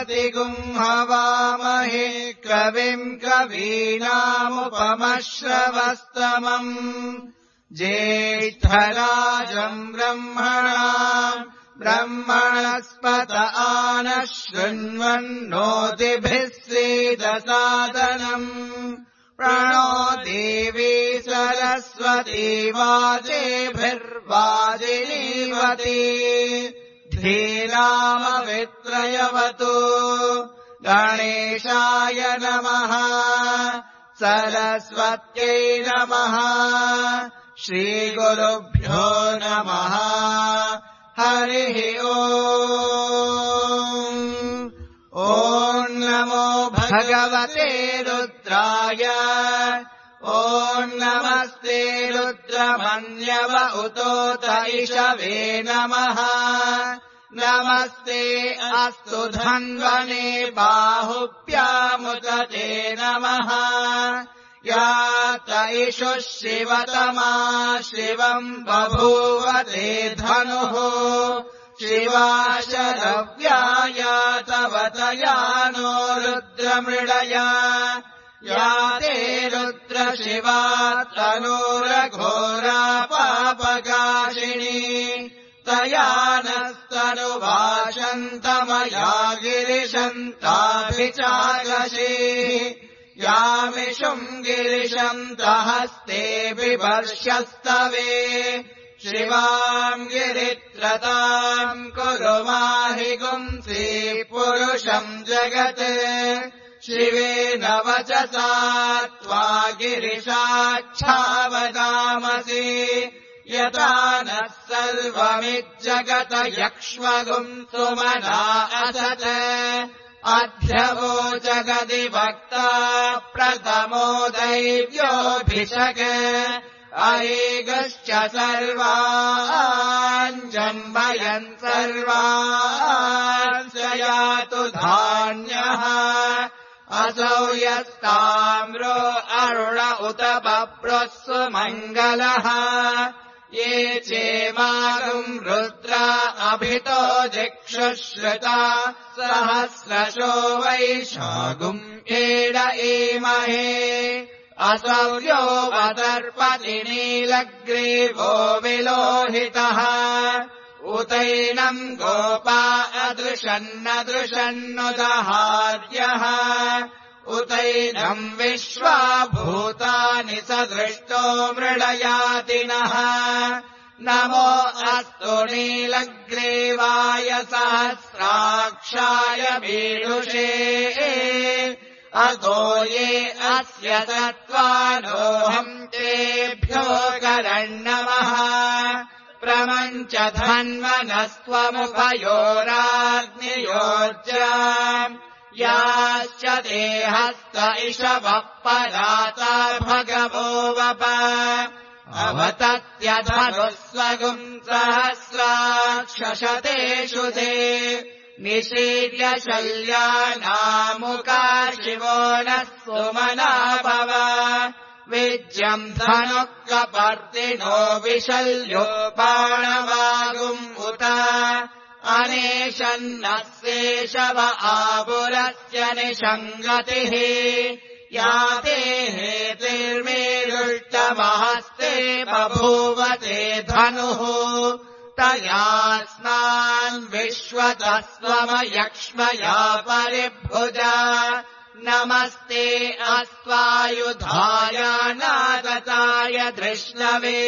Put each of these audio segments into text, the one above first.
हवामहे कविम् कवीनामुपमश्रवस्तमम् ज्येष्ठराजम् ब्रह्मणस्पत आनः शृण्वन्नोतिभिः सीदसादनम् प्रणो देवी सरस्वती वाजेभिर्वाजिनीवती धीरामवित्रयवतु गणेशाय नमः सरस्वत्यै नमः श्रीगुरुभ्यो नमः हरिः ॐ नमो भगवते रुद्राय ॐ नमस्ते रुद्रमन्यव उतोत इषवे नमः नमस्ते अस्तु धन्वने बाहुभ्यामुदते नमः या त इषुः शिवतमा शिवम् बभूवते धनुः शिवा शरव्याया तव तया नो रुद्रमृडया या ते रुद्रशिवा तनूरघोरा पापकाशिनी तया नस्तनुवाशन्तमया गिरिशन्ताभिचाकशी यामिषुम् गिरिशन्तहस्ते बिभर्ष्यस्तवे शिवाम् गिरित्रताम् कुरु माहि गुंसि पुरुषम् जगत् शिवेन वचसा त्वा गिरिशाच्छावदामसि यथा नः सर्वमिज्जगत यक्ष्मगुंसुमना असत् अध्यवोचगदिभक्ता प्रथमो दैव्योऽभिषक् अरेगश्च सर्वान् जम्बयन् सर्वान् स यातु धान्यः असौ यस्ताम्रो अरुण उत बभ्रस्सु मङ्गलः ये चेमागुम् रुद्रा अभितो जिक्षुश्रुता सहस्रशो वैशागुम् एड ईमहे असौर्यो वदर्पति नीलग्रीवो विलोहितः उतैनम् गोपा अदृशन्नदृशन्नुदहार्यः उतैनम् विश्वा भूतानि सदृष्टो मृडयातिनः नमो अस्तु नीलग्रीवाय सहस्राक्षाय मीडुषे अतो ये अस्य तत्त्वानोऽहम् तेभ्यो करण्णमः प्रमञ्च धन्वनस्त्वमुपयोराग्नियोज्रा याश्च देहस्त इषवः पराता भगवो वप अवतत्यधनुस्वगुम् सहस्राक्षशतेषु ते निशीर्य शल्यानामुका शिवो नः सुमना भव विज्यम् धनुः कपर्दिनो विशल्यो बाणवागुम् उत अनेशन्नः शेषव आपुरस्य निषङ्गतिः या ते हेतिर्मेरुष्टमहस्ते बभूवते धनुः तयास्मान् विश्वतः स्वमयक्ष्मया परिभुजा नमस्ते अस्त्वायुधाय नागताय धृष्णवे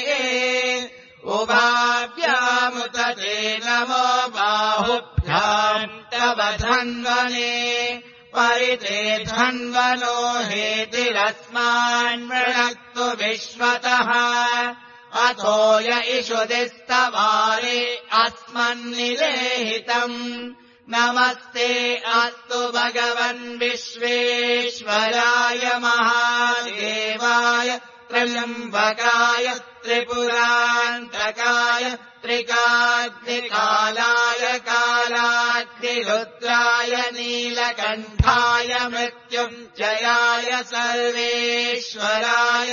उभाभ्यामुत ते नमो बाहुभ्याम् तव धन्वने परिते धन्वनो हेतिरस्मान्मृणक्तु विश्वतः अथो य इषुदिस्तवारे अस्मन्निलेहितम् नमस्ते अस्तु भगवन् विश्वेश्वराय महादेवाय त्र्यम्बकाय त्रिपुरान्तकाय त्रिकाग्निकालाय कालाग्निरुद्राय नीलकण्ठाय मृत्युञ्जयाय सर्वेश्वराय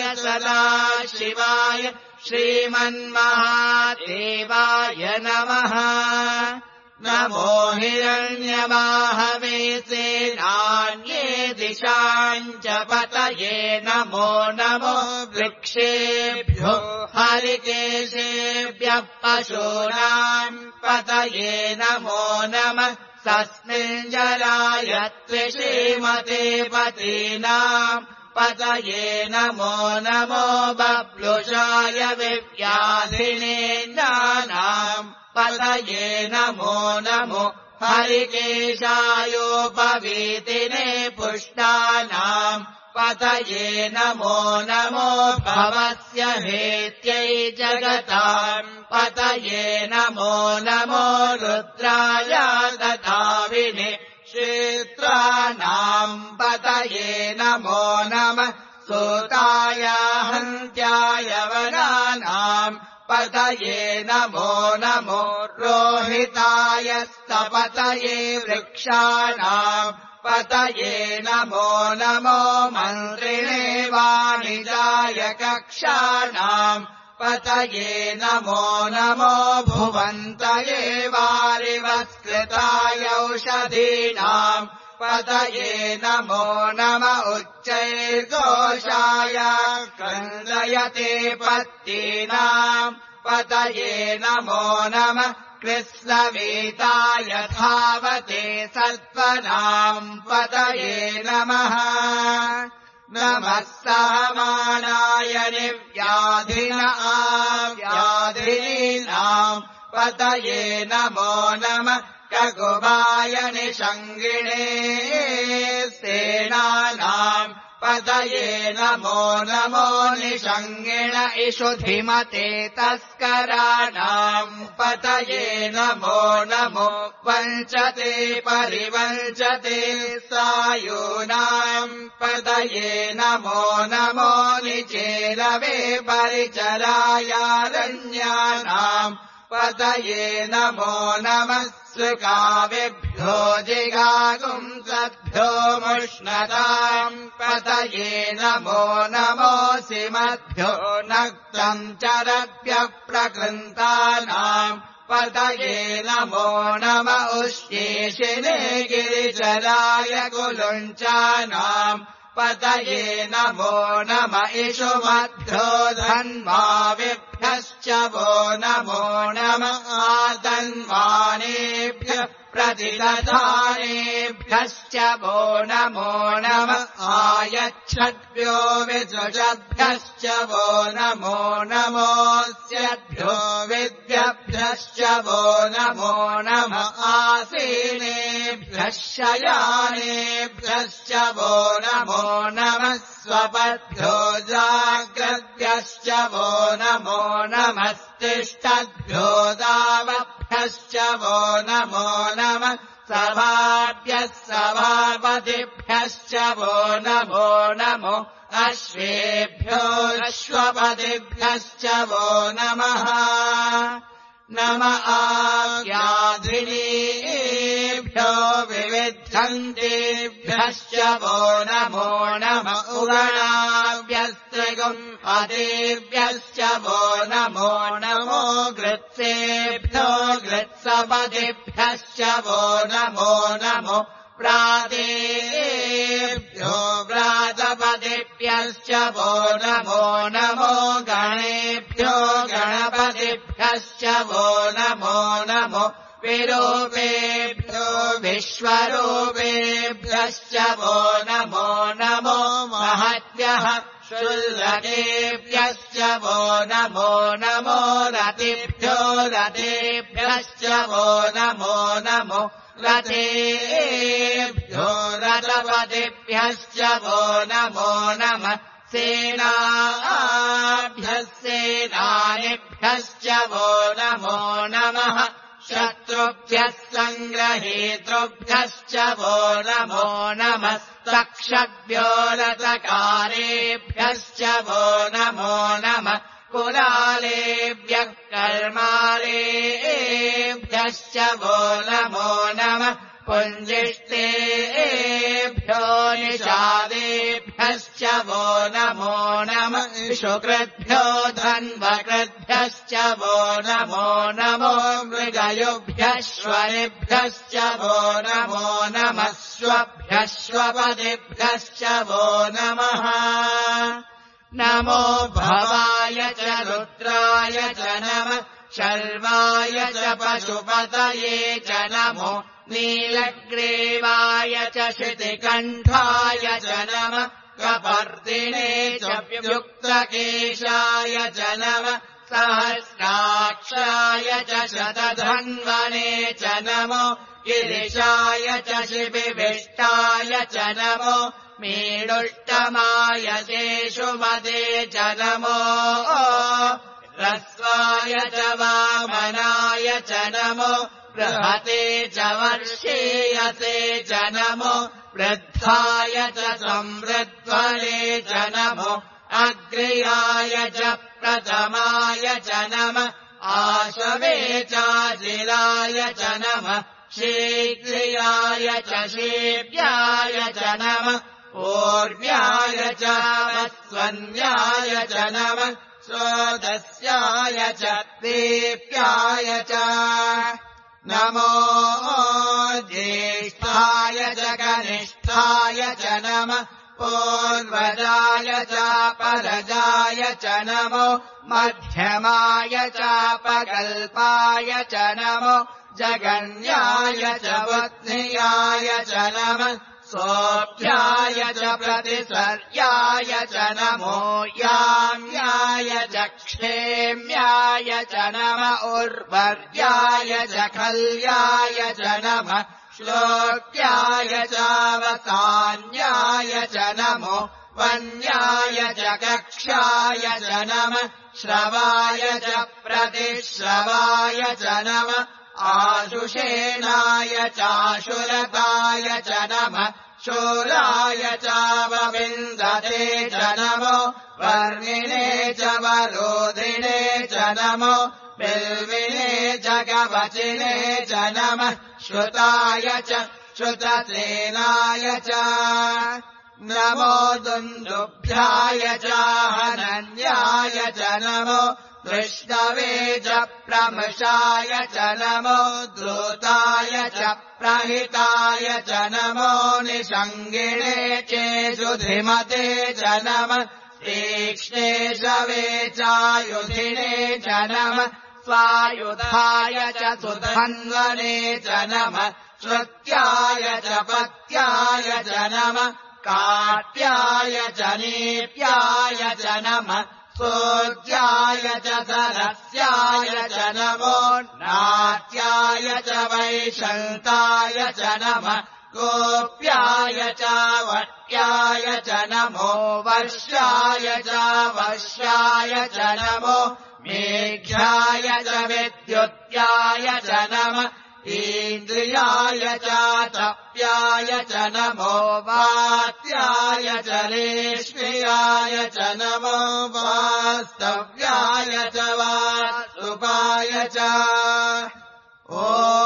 सदाशिवाय श्रीमन्महादेवाय नमः नमो हिरण्यवाहवे नान्ये दिशाम् च पतये नमो नमो वृक्षेभ्यो हरिकेशेभ्यः पशूनाम् पतये नमो नमः सस्मिञ्जराय त्विषीमते पतीनाम् पतये नमो नमो बब्लुषाय विव्याधिने ज्ञानाम् पतये नमो नमो हरिकेशायोपवीतिने पुष्टानाम् पतये नमो नमो भवस्य हेत्यै जगताम् पतये नमो नमो रुद्राय दधाविने क्षेत्राणाम् पतये नमो नमः सूताय हन्त्याय वनानाम् पतये नमो नमो रोहिताय स्तपतये वृक्षाणाम् पतये नमो नमो मन्त्रिणे वाणिजाय कक्षाणाम् पतये नमो नमो भुवन्तये वारिवत्कृताय औषधीनाम् पतये नमो नम उच्चैर्घोषाय क्रन्दयते पत्तीनाम् पतये नमो नमः कृत्स्नवेताय धावते सत्त्वनाम् पतये नमः नमः सहमानाय निर्व्याधिनाम् पतये नमो नमः ककुबाय निषङ्गिणे सेनानाम् पतये नमो नमो निषङ्गिण इषुधिमते तस्कराणाम् पतये नमो नमो वञ्चते परिवञ्चते सायूनाम् पतये नमो नमो निचेरवे परिचरायारण्यानाम् पतये नमो नमः सुकाविभ्यो जिगागुंसद्भ्यो मुष्णताम् पतये नमो नमोऽसिमद्भ्यो नक्तम् चरभ्यः प्रकृन्तानाम् पतये नमो नम उष्येशिने गिरिचराय कुलुञ्चानाम् पतये नमो नम इषुमद्भ्यो धन्वाविभ्यश्च वो नमो नम आधन्वानेभ्यः प्रतिदधानेभ्यश्च वो नमो नम आयच्छद्भ्यो विजुषभ्यश्च वो नमो नमोऽस्यभ्यो विद्यभ्यश्च वो नमो नम आसीनेभ्यः शयानेभ्यश्च वो नमो नमः स्वपद्भ्यो जाग्रद्भ्यश्च वो नमो नमस्तिष्ठद्भ्यो दावभ्यश्च वो नमो नमः सभाभ्यः सभापतिभ्यश्च वो नमो नमो अश्वेभ्यो अश्वपतिभ्यश्च वो नमः नम आव्याधिनीभ्यो विविद्धन्तेभ्यश्च वो नमो नम उगणाभ्यस्त्रिगुम् अदेभ्यश्च वो नमो नमो गृत्सेभ्यो गृत्सपदिभ्यश्च वो नमो नमो प्रातेभ्यो व्रातपदिभ्यश्च वो नमो नमो गणेभ्यो गणपतिभ्यश्च वो नमो नमो विरूपेभ्यो विश्वरूपेभ्यश्च वो नमो नमो महद्भ्यः शुल्लकेभ्यश्च वो नमो नमो रतिभ्यो रतेभ्यश्च वो नमो नमो रतेभ्यो रथपतिभ्यश्च वो नमो नमः सेनाभ्यः सेनानिभ्यश्च वो नमो नमः शत्रुभ्यः सङ्ग्रहेतृभ्यश्च वो नमो नमः तक्षभ्यो रथकारेभ्यश्च वो नमो नमः कुलालेभ्यः कर्मालेभ्यश्च वो नमो नमः पुञ्जिष्टेभ्यो निषादेभ्यश्च वो नमो नमः शुकृद्भ्यो धन्वकृद्भ्यश्च वो नमो नमो मृगयुभ्यश्वरेभ्यश्च वो नमो नमः स्वभ्यश्वपदेभ्यश्च वो नमः नमो भवाय च रुद्राय च नमः शर्वाय च पशुपतये च नमो नीलग्रीवाय च शितिकण्ठाय च नमः कपर्दिने च युक्तकेशाय च नमः सहस्राक्षाय च शतधन्वने च नमो गिरिशाय च शिबिविष्टाय च नमो मीडुष्टमाय शेषुमते च नमो ह्रस्वाय च वामनाय च नमो बृहते च वर्षेयसे च नमो वृद्धाय च संवृद्ध्वने च नमो अग्र्याय च प्रथमाय च नमः आशवे चाजिलाय च नमः शीघ्रियाय च शीभ्याय च नमः पूर्व्याय च वस्वन्याय च नमः स्वदस्याय च दीप्याय च नमो ज्येष्ठाय च कनिष्ठाय च नमः पूर्वजाय च परजाय च नमो मध्यमाय च पकल्पाय च नमो जगन्याय च पत्न्याय च नमः सोऽभ्याय च प्रतिसर्याय च नमो याम्याय च क्षेम्याय च नमः उर्वर्याय च खल्याय च नमः श्लोक्याय चावसान्याय च नमो वन्याय च कक्षाय च नमः श्रवाय च प्रतिश्रवाय च नमः आशुषेणाय चाशुरताय च नमः शूराय चावविन्दते च नमो वर्णिने च वरोधिने च नमो बिल्विने च कवचिने च नमः श्रुताय च श्रुतसेनाय च नमो दुन्दुभ्याय च हनन्याय च नमो दृष्टवे च प्रमृषाय च नमो द्रूताय च प्रहिताय च नमो निषङ्गिणे चेषुधिमते च नमः तीक्ष्णे शवे चायुधिने च नमः स्वायुधाय च सुधन्वने च नमः श्रुत्याय च पत्याय च नमः काट्याय च नीप्याय च नमः सोज्याय च सरस्याय च नमो नाट्याय च वैशन्ताय च नमः गोप्याय च वट्याय च नमो वर्षाय च वश्याय च नमो मेघ्याय च विद्युत्याय च नमः इन्द्रियाय च तप्याय च नमो वात्याय च रेष्म्याय च नमो वास्तव्याय च वास्तुपाय च ॐ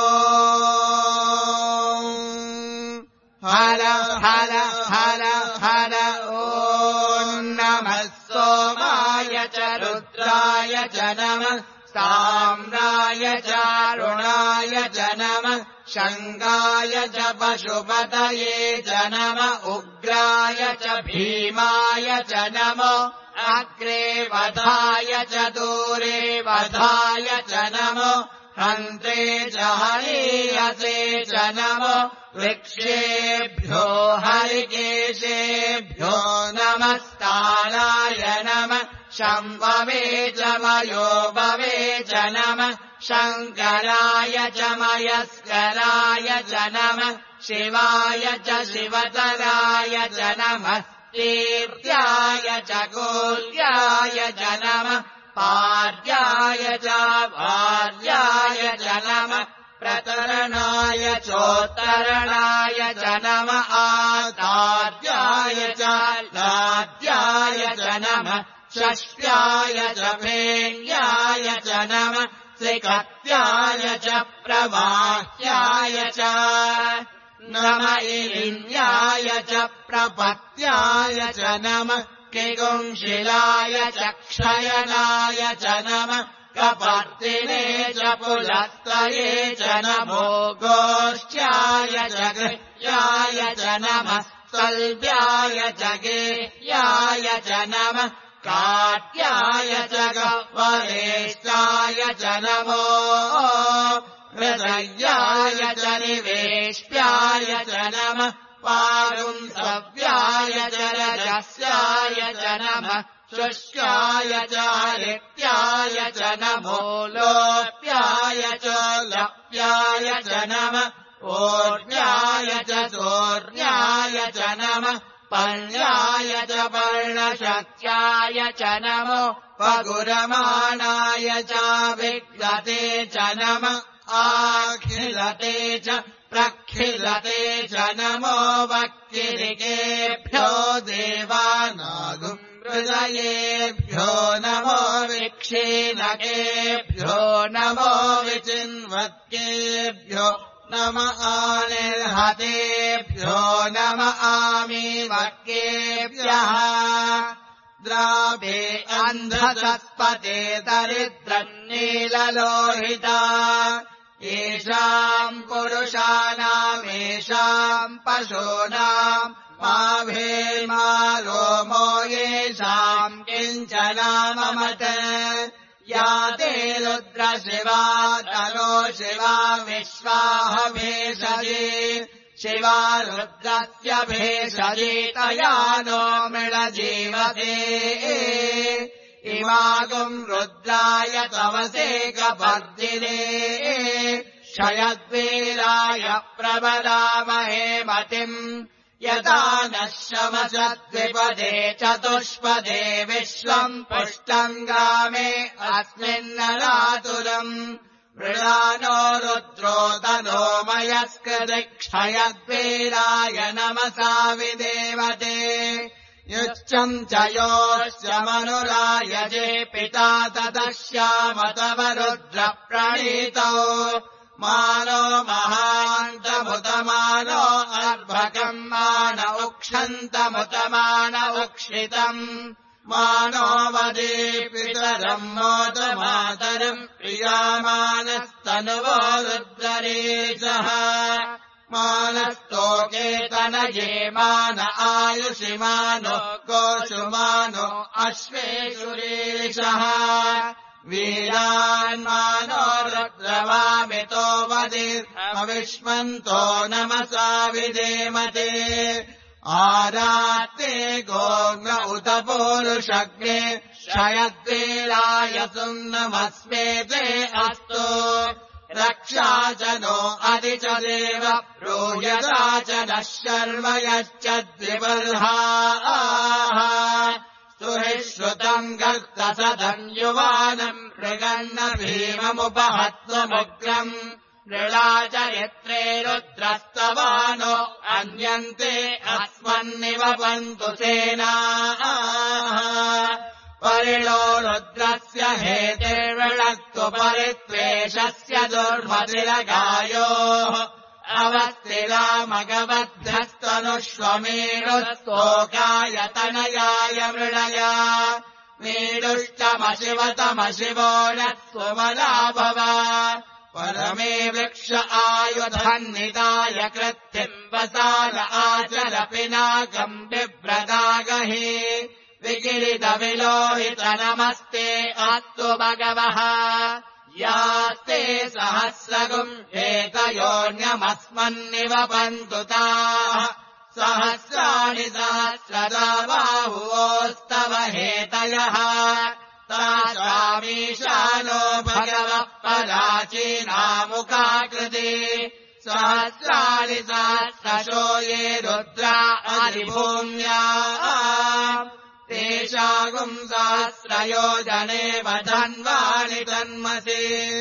हर हर हर हर ॐ नमः सोमाय च रुद्राय च नमः साम्राय चारुणाय च नमः शङ्गाय च पशुपतये च नमः उग्राय च भीमाय च नमो अग्रे वधाय च दूरे वधाय च नमो हन्ते च हनीयसे च नमो वृक्षेभ्यो हरिकेशेभ्यो नमस्ताराय नमः शम्भवे च मयोभवे च नमः शङ्कराय च मयस्कराय च नमः शिवाय च शिवतराय च नमः कीर्त्याय च कोल्याय च नमः पार्याय च भार्याय च नमः प्रतरणाय चोत्तरणाय च नमः आतार्याय च लाद्याय च नमः षष्ट्याय च भेण्याय च नमः त्रिकत्याय च प्रवाह्याय च नम इलिन्याय च प्रपत्याय च नमः किगुंशिलाय च क्षयनाय च नमः कपर्दिने च पुलस्तये च नमो गोष्ठ्याय च गृह्याय च नमः सल्व्याय च गेह्याय च नमः काट्याय च गह्वरेष्टाय च नमो हृदयाय च निवेश्याय च नमः पारुंसव्याय च रजस्याय च नमः शुष्याय च हरित्याय च नमो लोप्याय च लप्याय च नमः ओर्ण्याय च सोर्ण्याय च नमः पर्ण्याय च पर्णशक्त्याय च नमो पगुरमाणाय च विक्लते च नमः आखिलते च प्रखिलते च नमो वक्किरिकेभ्यो देवानागुम् हृदयेभ्यो नमो विक्षीणकेभ्यो नमो विचिन्वत्केभ्यो नम आनिर्हतेभ्यो नम आमीवक्केभ्यः द्रावे अन्धसत्पते दरिद्रन्नीललोहिता येषाम् पुरुषाणामेषाम् पशूनाम् माभेमा रोमो येषाम् किञ्चनाममत या ते रुद्रशिवा तनो शिवा विश्वाह भेषजे शिवा रुद्रस्य भेषजे तया नो मृळजीवते इमागुम् रुद्राय तवसे कपर्दिने क्षयद्वीराय प्रबलामहे मतिम् यदा नः शमसद्विपदे चतुष्पदे विश्वम् पुष्टम् ग्रामे अस्मिन्नरातुरम् मृळानो रुद्रो तनो मयस्कृतिक्षयद्वीराय नमसा विदेवते युच्चम् च योश्च मनुरायजे पिता ततश्यामतव रुद्रप्रणीतौ मानो महान्तमुतमानो अर्भकम् मान उक्षन्तमुतमान उक्षितम् मानो वदे पितरम् मोदमातरम् प्रियामानस्तनुवो रुद्ररेशः मानस्तोकेतनये मान आयुषि मानो गोषु मानो अश्वेषुरेशः वीरान्मानो रुद्रवामितो वदिर्भविष्मन्तो नमसा विदेमते आरात्ते गोग्न उत पूरुषग्ने क्षयद्वीराय सुम्नमस्मेते अस्तु रक्षा च नो अधि च देव प्रूयता च नः शर्म यश्च द्विबर्हाः सुहिश्रुतम् गर्तसदम् युवानम् मृगन्न भीममुपहत्वमुग्रम् मृळाचरित्रे रुद्रस्तवानो अन्यन्ते अस्मन्निवपन्तु सेनाः परिणो रुद्रस्य हेतिर्वृणक्तु परित्वेषस्य दुर्मतिरगायोः अवस्तिरामगवद्भ्यस्तनुष्वमेरुस्तोकायतनयाय मृळया मीडुष्टमशिवतमशिवो नः सुमना भव परमे वृक्ष आयुधन्निदाय कृत्तिम् वसान आचर पिनाकम् बिभ्रदागहि विकिरितविलोहित नमस्ते अस्तु भगवः यास्ते सहस्रगुम् एतयोऽन्यमस्मन्निवपन्तु ताः सहस्राणि सहस्रदा बाहुवोस्तव हेतयः तासामीशानो भगवः पराचीनामुखाकृति सहस्राणि सहस्रशो ये रुद्रा अधिभूम्या तेषागुम् सहस्रयोजने वधन्वानि तन्मसि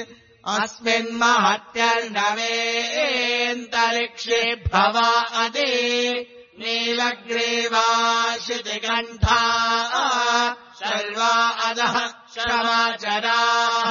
अस्मिन्महत्यर्णवेऽन्तरिक्षे भवा अदि नीलग्रीवाशितिकण्ठा शर्वा अधः शमाचराः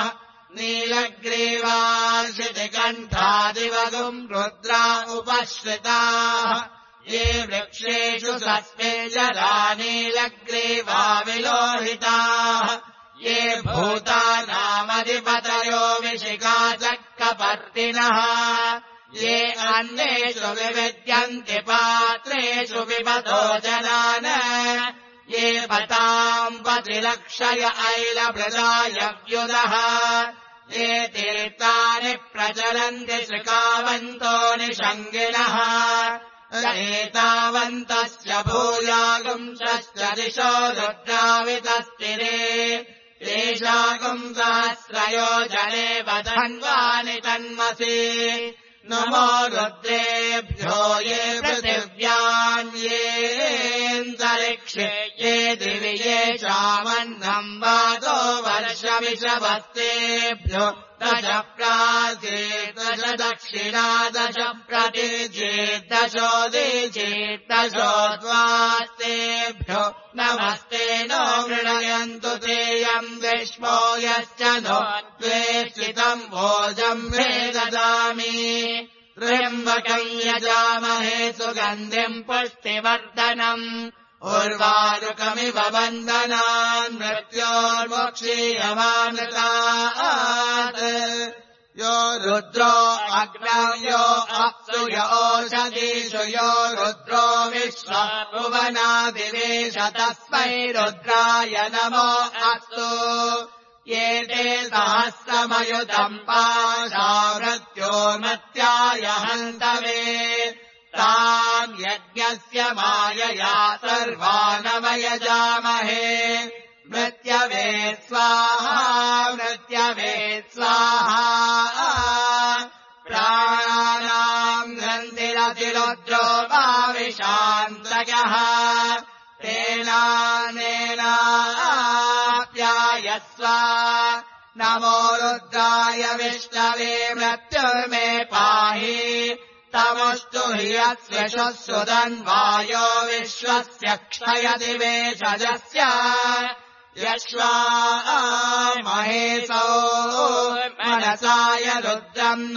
नीलग्रीवाशितिकण्ठादिवगुम् रुद्रा उपश्रिताः ये वृक्षेषु सस्मे जरा नीलग्रीवा विलोहिताः ये भूतानामधिपतयो विशिखाचक्रपर्तिनः ये अन्येषु विविद्यन्ति पात्रेषु विपतो जनान् ये पताम् पतिलक्षय ऐलभृदायव्युदः ये तीर्थानि प्रचलन्ति श्रिकावन्तो निषङ्गिणः एतावन्तस्य भूयागुंसश्च दिशो रुद्रावितस्तिरे तेषागुम् सहस्रयोजने वधन्वानि तन्मसि नमो रुद्रेभ्यो ये पृथिव्यान्येऽन्तरिक्षे ये दिवि ये चामन्नम् वातो वर्षमिषवस्तेभ्यो दश प्राचेर्दश दक्षिणा दश प्रतिचेर्दशोदीचेर्दशोद्वास्तेभ्यो नमस्ते नो मृणयन्तु तेयम् विश्वो यश्च नो द्वेष्टितम् भोजम् मे ददामि त्र्यम्बकम् यजामहे सुगन्धिम् पुष्टिवर्धनम् उर्वारुकमिव वन्दनान् मृत्योर्मुक्षीयमानृतात् यो रुद्रो अग्नयो अप्सु य ओषधीषु यो रुद्रो विश्वभुवनादिवेश तस्मै रुद्राय नमो अस्तु ये ते सहस्रमयुतम् पाशा मृत्योर्मत्याय हन्तवे ताम् यज्ञस्य मायया सर्वानवयजामहे मृत्यवे स्वाहा मृत्यवे स्वाहा प्राणानाम् ग्रन्थिरतिरुद्रो भाविशान्तयः तेनानेनाप्यायस्व नमो रुद्राय विष्णवे मृत्युर्मे पाहि तमुष्टु हि यस्य सुदन्वायो विश्वस्य क्षयति वेषजस्य यश्वा महेशो मनसाय रुद्रम्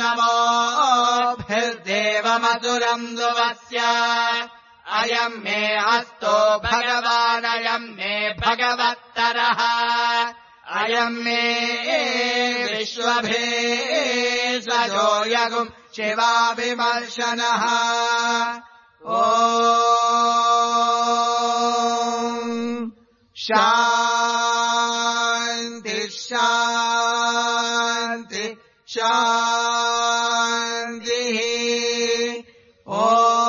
नमोभिर्देवमधुरम् दुवस्य अयम् मे हस्तो भगवानयम् मे भगवत्तरः अयम् मे विश्वभेषजो यगुम् शिवाभिमर्शनः ॐ शान्ति शान्ति शान्तिः ॐ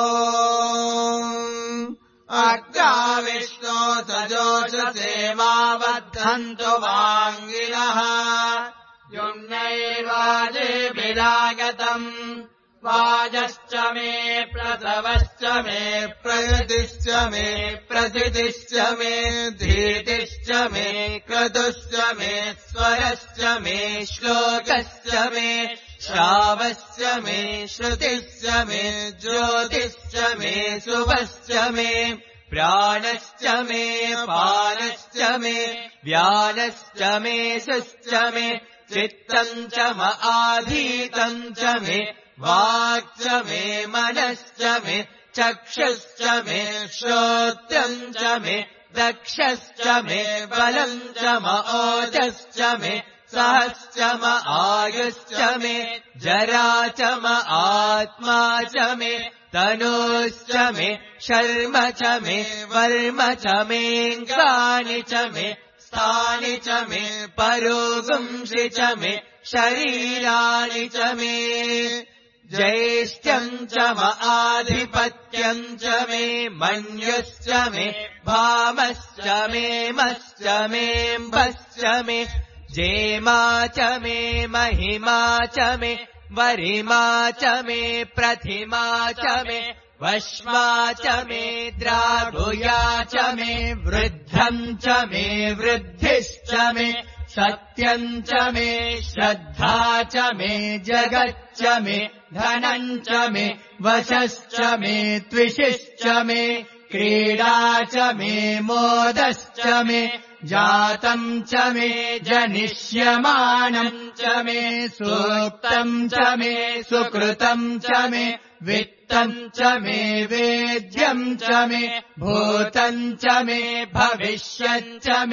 अग्राविष्णो सजोषसेवावद्धन्तु वाङ्गिनः युम्नैर्वाजेभिरागतम् वाजश्च मे प्रसवश्च मे प्रयतिश्च मे प्रसिद्धिश्च मे धीतिश्च मे क्रतुश्च मे स्वरश्च मे श्लोकश्च मे श्रावश्च मे श्रुतिश्च मे ज्योतिश्च मे शुभश्च मे प्राणश्च मे पानश्च मे व्यानश्च मे सुश्च मे चित्तम् च आधीतम् च मे वाक् च मे मनश्च मे चक्षुश्च मे श्रोत्रम् च मे दक्षश्च मे बलम् च ओजश्च मे सहश्च आयुश्च मे जरा च आत्मा च मे तनूश्च मे शर्म च मे वर्म च मेऽङ्गानि च मे स्थानि च मे परोगुंसि च मे शरीराणि च मे ज्येष्ठ्यम् च आधिपत्यम् च मे मन्युश्च मे भामश्च मे मश्च मेऽम्भश्च मे जेमा च मे महिमा च मे वरिमा च मे प्रतिमा च मे वश्मा च मे द्राढुया च मे वृद्धम् च मे वृद्धिश्च मे सत्यम् च मे श्रद्धा च मे जगच्च मे धनम् च मे वशश्च मे त्विषिश्च मे क्रीडा च मे मोदश्च मे जातम् च मे जनिष्यमानम् च मे सूक्तम् च मे सुकृतम् च मे वित्तम् च मे वेद्यम् च मे भूतम् च मे भविष्यम् च मे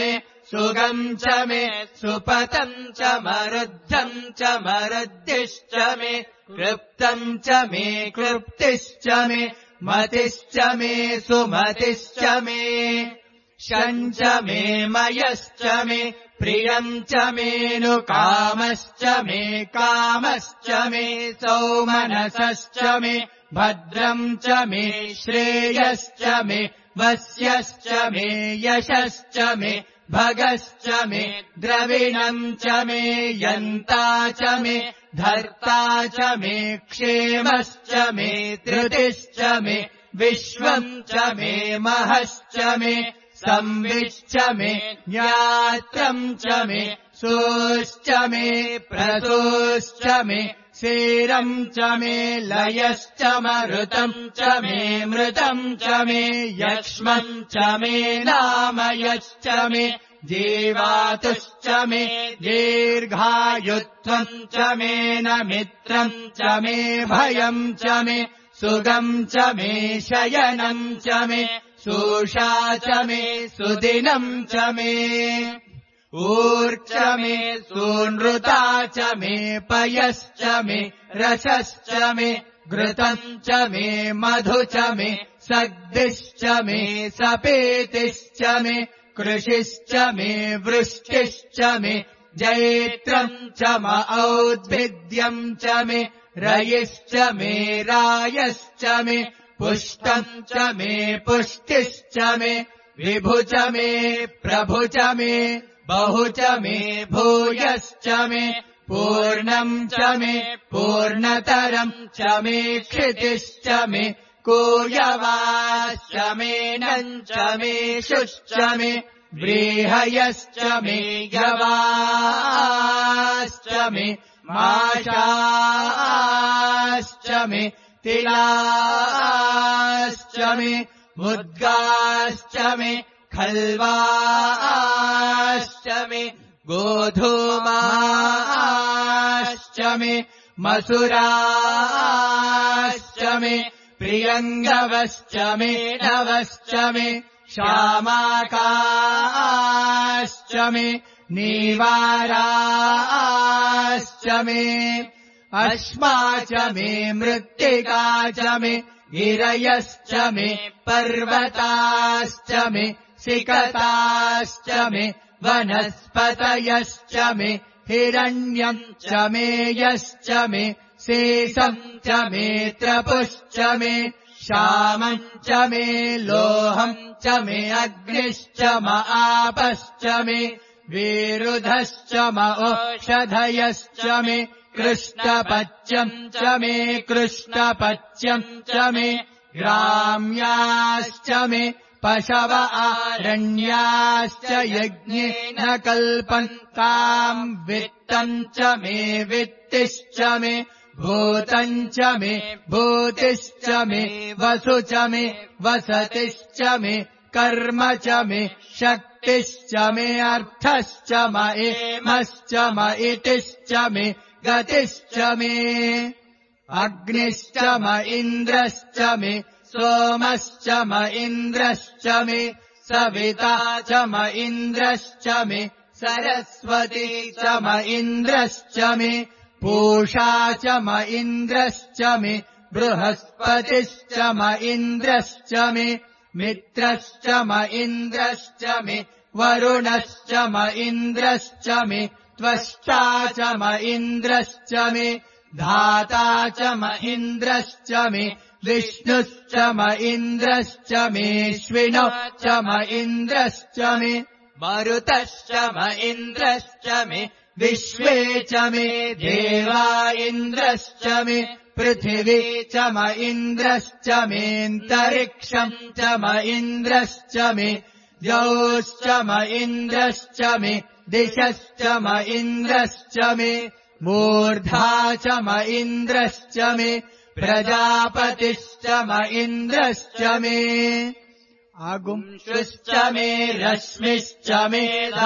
सुगम् च मे सुपतम् च मरुद्धम् च मरुद्दिश्च मे क्लृप्तम् च मे क्लृप्तिश्च मे मतिश्च मे सुमतिश्च मे शञ्च मे मयश्च मे प्रियम् च मेऽनुकामश्च मे कामश्च मे सौमनसश्च मे भद्रम् च मे श्रेयश्च मे वस्यश्च मे यशश्च मे भगश्च मे द्रविणम् च मे यन्ता च मे धर्ता च मे क्षेमश्च मे धृतिश्च मे विश्वम् च मे महश्च मे संविश्च मे ज्ञात्रम् च मे सोश्च मे प्रसोश्च मे सेरम् च मे लयश्च मरुतम् च मे मृतम् च मे यक्ष्मम् च मे नामयश्च मे जीवातुश्च मे दीर्घायुत्वम् च मे नमित्रम् च मे भयम् च मे सुगम् च मे शयनम् च मे सूषा च मे सुदिनम् च मे ऊर्च मे सूनृता च मे पयश्च मे रसश्च मे घृतम् च मे मधु च मे सग्दिश्च मे सपेतिश्च मे कृषिश्च मे वृष्टिश्च मे जैत्रम् च म औद्भिद्यम् च मे रयिश्च मे रायश्च मे पुष्टम् च मे पुष्टिश्च मे विभु च मे प्रभु च मे बहु च मे भूयश्च मे पूर्णम् च मे पूर्णतरम् च मे क्षितिश्च मे कूयवाश्च मे नम् च मे शुश्च मे व्रीहयश्च मे यवाश्च मे माशाश्च मे तिलाश्च मे मुद्गाश्च मे खल्वाश्च मे गोधूमाश्च मे मसुराश्च मे प्रियङ्गवश्च मे नवश्च मे श्यामाकाश्च मे नीवाराश्च मे अश्मा च मे मृत्तिका च मे गिरयश्च मे पर्वताश्च मे सिकताश्च मे वनस्पतयश्च मे हिरण्यम् च मे यश्च मे शेषम् च मे त्रपुश्च मे श्यामम् च मे लोहम् च मे अग्निश्च म आपश्च मे विरुधश्च म औषधयश्च मे कृष्णपच्यम् च मे कृष्णपच्यम् च मे ग्राम्याश्च मे पशव आरण्याश्च यज्ञेन कल्पन्ताम् वित्तम् च मे वित्तिश्च मे भूतम् च मे भूतिश्च मे वसु च मे वसतिश्च मे कर्म च मे शक्तिश्च मे अर्थश्च म एमश्च म इतिश्च मे गतिश्च मे अग्निश्च म इन्द्रश्च मे सोमश्च म इन्द्रश्च मे सविता च म इन्द्रश्च मे सरस्वती च म इन्द्रश्च मे पूषा च म इन्द्रश्च मे बृहस्पतिश्च म इन्द्रश्च मे मित्रश्च म इन्द्रश्च मे वरुणश्च म इन्द्रश्च मे त्वष्टा च म इन्द्रश्च मे धाता च म इन्द्रश्च मे विष्णुश्च म इन्द्रश्च मेऽश्विनो च म इन्द्रश्च मे मरुतश्च म इन्द्रश्च मे विश्वे च मे देवा इन्द्रश्च मे पृथिवी च म इन्द्रश्च मेऽन्तरिक्षम् च म इन्द्रश्च मे द्यौश्च म इन्द्रश्च मे दिशश्च म इन्द्रश्च मे मूर्धा च म इन्द्रश्च मे प्रजापतिश्च म इन्द्रश्च मे अगुंशुश्च मे रश्मिश्च मे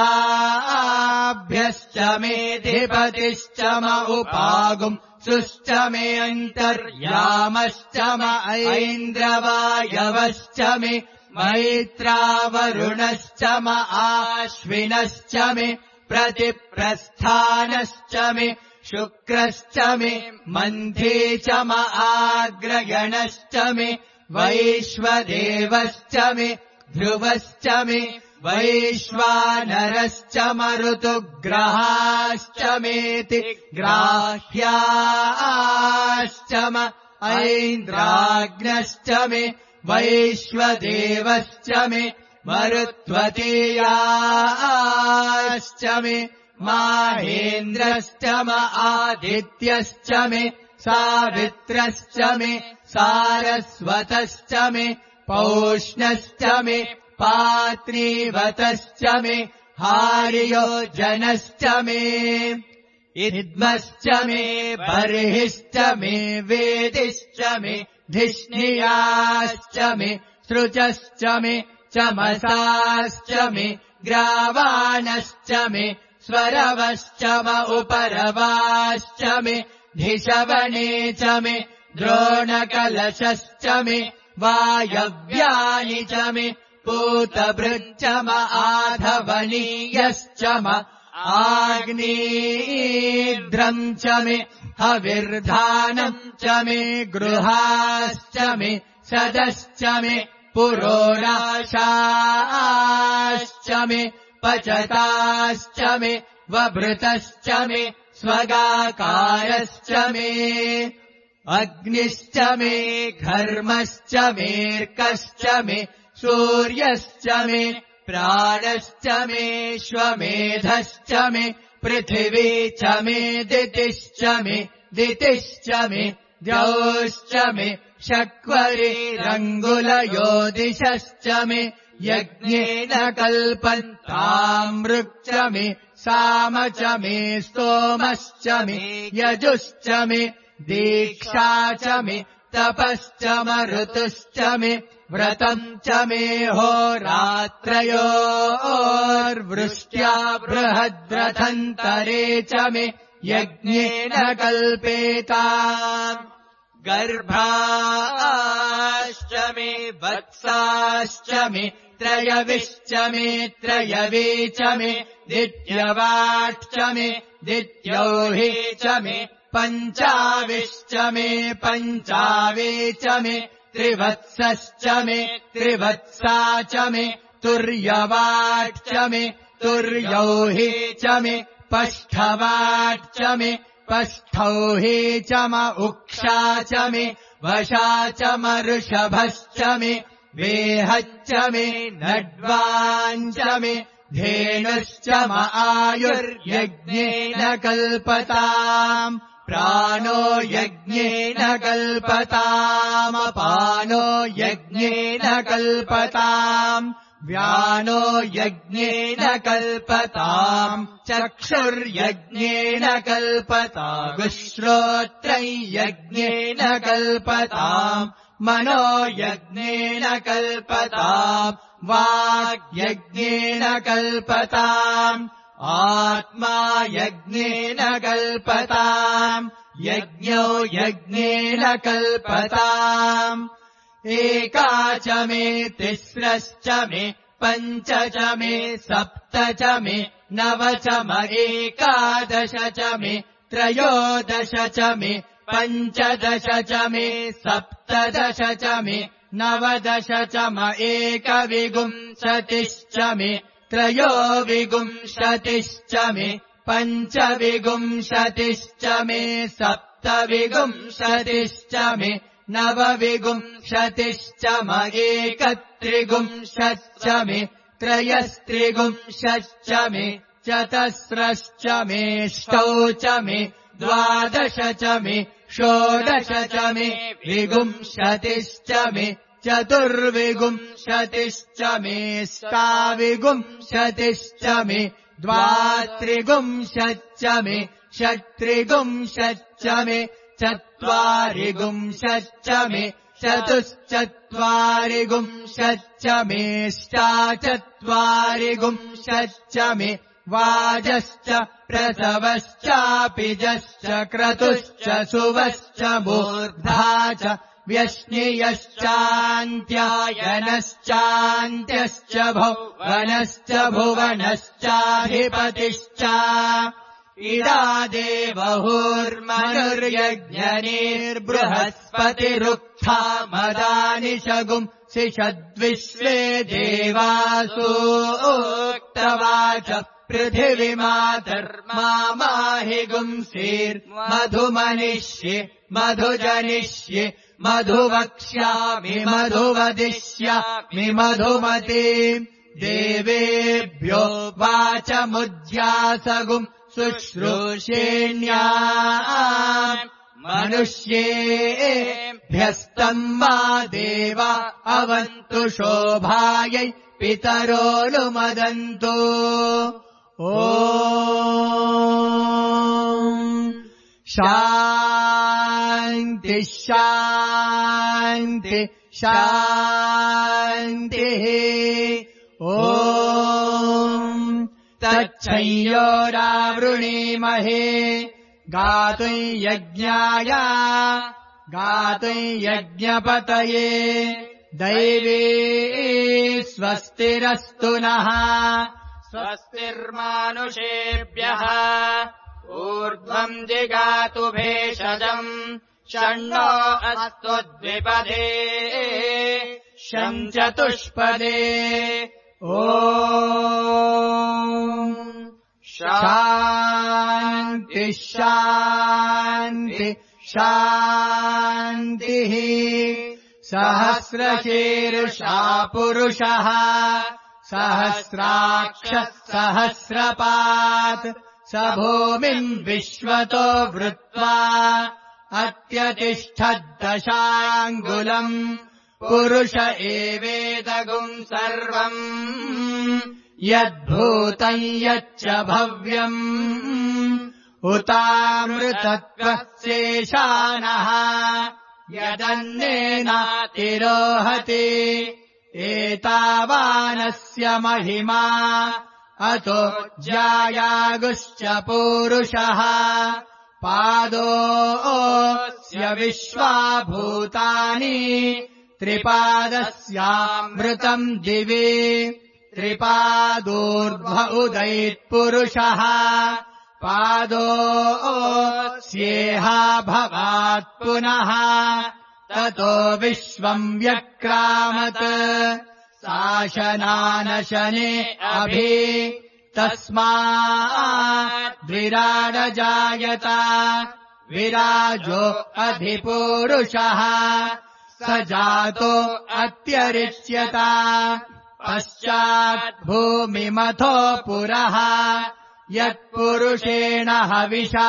दाभ्यश्च मे धिपतिश्च म उपागुंसुश्च मे अन्तर्यामश्च म ऐन्द्रवायवश्च मे मैत्रावरुणश्च म आश्विनश्च मे प्रतिप्रस्थानश्च मे शुक्रश्च मे मन्थे च म आग्रगणश्च मे वैश्वदेवश्च मे ध्रुवश्च मे वैश्वानरश्च मरुतुग्रहाश्च मेति ग्राह्याश्च म ऐन्द्राग्नश्च मे वैश्वदेवश्च मे मरुत्वतीयाश्च मे माहेन्द्रश्च म आदित्यश्च मे सावित्रश्च मे सारस्वतश्च मे पौष्णश्च मे पात्रीवतश्च मे हार्योजनश्च मे इद्मश्च मे बर्हिश्च मे वेदिश्च मे धिष्णियाश्च मे सृजश्च मे चमसाश्च मे ग्रावाणश्च मे स्वरवश्च म उपरवाश्च मे धिषवणे च मे द्रोणकलशश्च मे वायव्यानि च मे पूतभृच्च म आधवनीयश्च म आग्नेयद्रम् च मे हविर्धानम् च मे गृहाश्च मे सदश्च मे पुरोणाशाश्च मे पचताश्च मे वभृतश्च मे स्वगाकारश्च मे अग्निश्च मे घर्मश्च मेऽर्कश्च मे सूर्यश्च मे प्राणश्च मे श्वमेधश्च मे पृथिवी च मे दितिश्च मे द्यौश्च मे शक्वरिरङ्गुलयोदिशश्च मे यज्ञेन कल्पन्तामृक् च मे साम च मे स्तोमश्च मे यजुश्च मे दीक्षा च मे तपश्च मरुतुश्च मे व्रतम् च मे होरात्रयोर्वृष्ट्या बृहद्रथन्तरे च मे यज्ञेन कल्पेताम् गर्भाश्च मे वत्साश्च मे त्रयविश्च मे त्रयवे च मे दित्यवाट् च मे दित्यौहि च मे पञ्चाविश्च मे पञ्चावे च मे त्रिवत्सश्च मे त्रिवत्सा च मे तुर्यवाट् च मे तुर्यौहि च मे पष्ठवाट् च मे पष्ठौहि च म उक्षा च मे वशा च मऋषभश्च मे वेहच्च मे नड्वाञ्च मे धेनुश्च म आयुर्यज्ञेन कल्पताम् प्राणो यज्ञेन कल्पतामपानो यज्ञेन कल्पताम् व्यानो यज्ञेन कल्पताम् चक्षुर्यज्ञेन कल्पताम् श्रोत्रं यज्ञेन कल्पताम् मनो यज्ञेन कल्पताम् वाग्यज्ञेन कल्पताम् आत्मा यज्ञेन कल्पताम् यज्ञो यज्ञेन कल्पताम् एका च मे तिस्रश्च मे पञ्च च मे सप्त च मे नव च म एकादश च मे त्रयोदश च मे पञ्चदश च मे सप्तदश च मे नवदश च म एकविंशतिश्च मे त्रयोविंशतिश्च मे पञ्चविंशतिश्च मे सप्तविंशतिश्च मे नवविंशतिश्च म एकत्रिंशच्च मे त्रयस्त्रिंशच्च मे चतस्रश्च मेऽष्टौ च मे द्वादश च मे षोडश च मे विंशतिश्च मे चतुर्विंशतिश्च मे ष्टाविंशतिश्च मे द्वात्रिंशच्च मे षट्त्रिंशच्च मे चत्वारिंशच्च मे चतुश्चत्वारिंशच्च मे ष्टाचत्वारिंशच्च मे वाजश्च प्रसवश्चापिजश्च क्रतुश्च सुवश्च मूर्धा च व्यश्नियश्चान्त्यायनश्चान्त्यश्च भुवनश्च भुवनश्चाधिपतिश्च इडादेवहुर्मनुर्यज्ञनिर्बृहस्पतिरुक्था मदानिशगुम् सिषद्विश्वे देवासूक्तवाच पृथिवीमातर्माहि गुंसीर्मधुमनिष्ये मधुजनिष्ये मधुवक्ष्यामि मधुवदिष्यामि मधुमती देवेभ्यो वाचमुद्यासगुम् शुश्रूषेण्या मनुष्येभ्यस्तम् मा देवा अवन्तु शोभायै पितरोऽनुमदन्तु ॐ शान्ति शान्ति शान्तिः ॐ तच्छंयोरावृणीमहे गातुं यज्ञाय गातुं यज्ञपतये दैवी स्वस्तिरस्तु नः स्वस्तिर्मानुषेभ्यः ऊर्ध्वम् जिगातु भेषजम् षण्णो अस्तु द्विपदे शं चतुष्पदे ॐ शान्ति शान्ति शान्तिः सहस्रशीर्षा पुरुषः सहस्राक्षः सहस्रपात् स भूमिम् विश्वतो वृत्वा अत्यतिष्ठद्दशाङ्गुलम् पुरुष एवेदगुम् सर्वम् यद्भूतम् यच्च भव्यम् उतामृतत्वस्येषानः यदन्नेनातिरोहति एतावानस्य महिमा अतो ज्यायागुश्च पूरुषः पादोऽस्य विश्वाभूतानि त्रिपादस्यामृतम् दिवि त्रिपादोर्ध्व उदैत्पुरुषः पादोऽस्येहा भवात् पुनः ततो विश्वम् व्यक्रामत् शासनानशने अभि तस्माद्विराडजायत विराजो अधिपूरुषः स जातो अत्यरिच्यत पश्चाद्भूमिमथो पुरः यत्पुरुषेण हविषा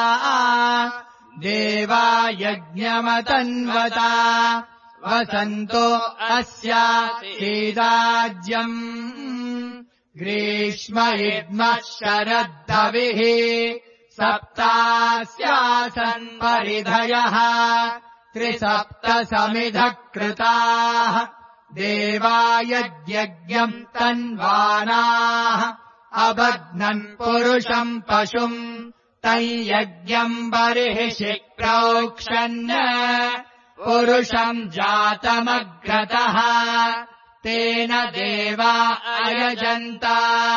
देवा यज्ञमतन्वता वसन्तो अस्यासीदाज्यम् ग्रीष्म इद्मः शरद्धविः सप्तास्यासन् परिधयः त्रिसप्तसमिधः कृताः देवा यज्ञम् तन्वानाः अबध्नन् पुरुषम् पशुम् तम् यज्ञम् बर्हिषि प्रोक्षन् पुरुषम् जातमग्रतः तेन देवा अयजन्त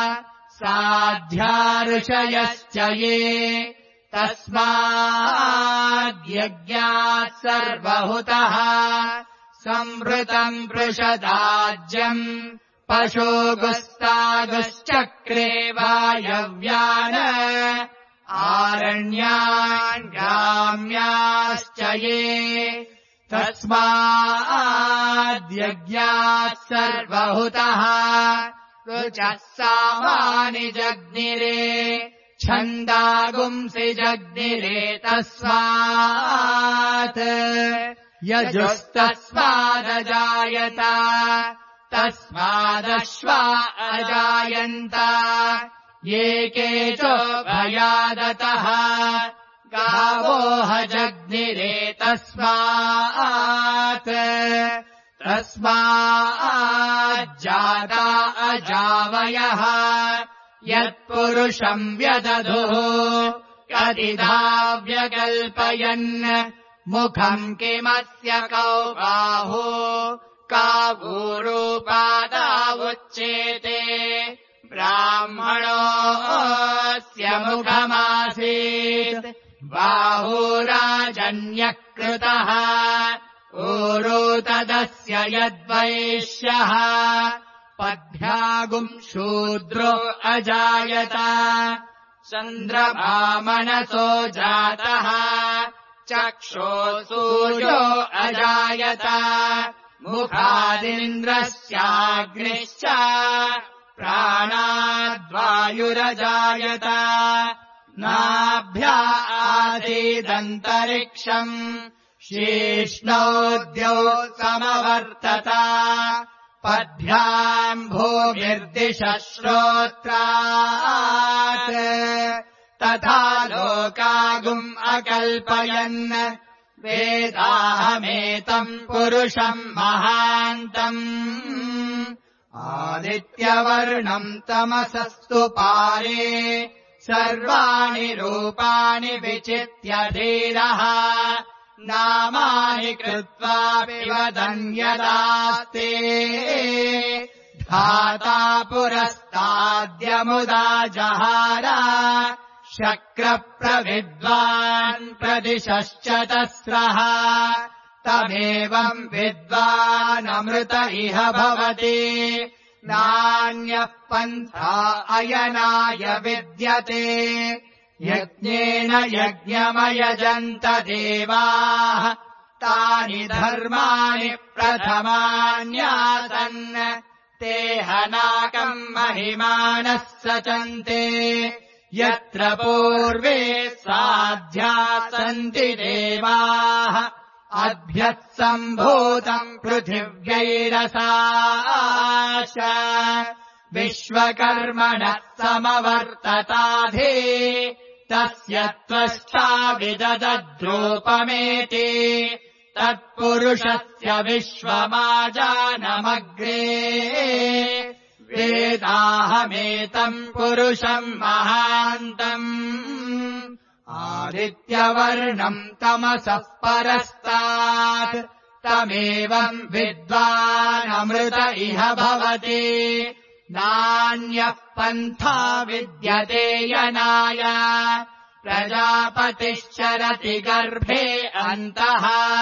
साध्या ऋषयश्च ये तस्माद्यज्ञात् सर्वहुतः संवृतम् पृषदाज्यम् पशोगुस्तागुश्चक्रे वायव्यान् आरण्यान् ग्राम्याश्च ये तस्माद्यज्ञात् सर्वहुतः ऋचः सामानि जग्निरे छन्दागुंसि जग्निरे तस्मात् यजुस्तस्मादजायत तस्मादश्वा अजायन्त ये केचोभयादतः गावोह जग्निरे तस्मात् तस्माज्जाता अजावयः यत्पुरुषम् व्यदधुः कतिधा व्यकल्पयन् मुखम् किमस्य कौ बाहु कावूरूपादा उच्येते ब्राह्मणोऽस्य मुखमासीत् बाहुराजन्यकृतः ऊरू तदस्य यद्वैश्यः पद्भ्यागुम् शूद्रो अजायत चन्द्रमा मनसो जातः चक्षो सूर्यो अजायत मुखादिन्द्रस्याग्निश्च प्राणाद्वायुरजायत नाभ्या आसीदन्तरिक्षम् शीष्णोद्यौ समवर्तत पद्भ्याम् भूमिर्दिशः श्रोत्रात् तथा लोकागुम् अकल्पयन् वेदाहमेतम् पुरुषम् महान्तम् आदित्यवर्णम् तमसस्तु पारे सर्वाणि रूपाणि विचित्य धीरः नामानि कृत्वापि वदन्यदास्ते धाता पुरस्ताद्यमुदा जहार शक्रप्रविद्वान् प्रदिशश्चतस्रः तमेवम् विद्वानमृत इह भवति नान्यः पन्था अयनाय विद्यते यज्ञेन यज्ञमयजन्त देवाः तानि धर्माणि प्रथमान्यासन् ते हनाकम् महिमानः सचन्ते यत्र पूर्वे साध्या सन्ति देवाः अभ्यः सम्भूतम् पृथिव्यैरसाश विश्वकर्मणः समवर्तताधे तस्य त्वष्टा विददद्रूपमेति तत्पुरुषस्य विश्वमाजानमग्रे वेदाहमेतम् पुरुषम् महान्तम् आदित्यवर्णम् तमसः परस्तात् तमेवम् विद्वानमृत इह भवति नान्यः पन्था विद्यते यनाय प्रजापतिश्चरति गर्भे अन्तः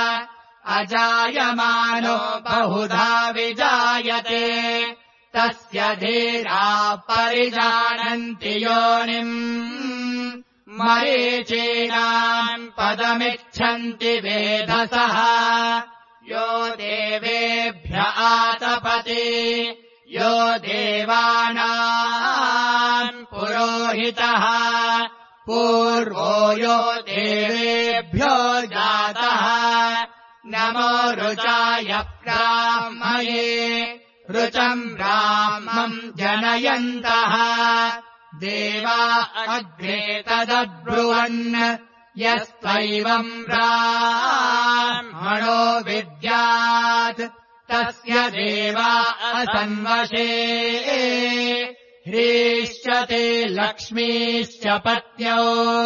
अजायमानो बहुधा विजायते तस्य धीराः परिजानन्ति योनिम् मरीचीनाम् पदमिच्छन्ति वेधसः यो देवेभ्य आतपति यो देवानाम् पुरोहितः पूर्वो यो देवेभ्यो जातः नमो रुचाय ब्राह्मये रुचम् ब्राह्मम् जनयन्तः देवा अग्रे तदब्रुवन् यस्त्वैवम् ब्राह्मणो विद्यात् तस्य देवा असन्वशे ह्रीश्च ते लक्ष्मीश्च पत्न्यो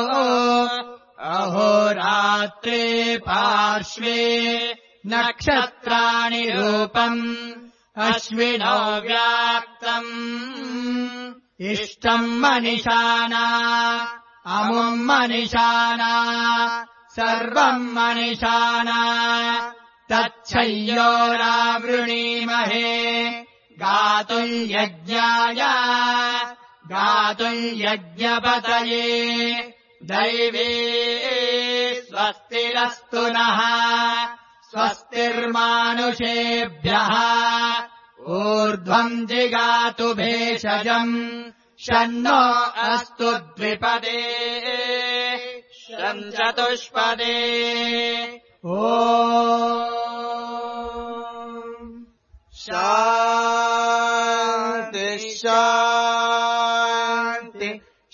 अहोरात्रे पार्श्वे नक्षत्राणि रूपम् अश्विनो व्याप्तम् इष्टम् मनिषाना अमुम् मनिषाना सर्वम् मनिषाना तच्छय्योरावृणीमहे गातुम् यज्ञाय गातुम् यज्ञपतये दैवे स्वस्तिरस्तु नः स्वस्तिर्मानुषेभ्यः ऊर्ध्वम् जिगातु भेषजम् षण्णो अस्तु द्विपदे षण्चतुष्पदे ॐ शान्ति शान्ति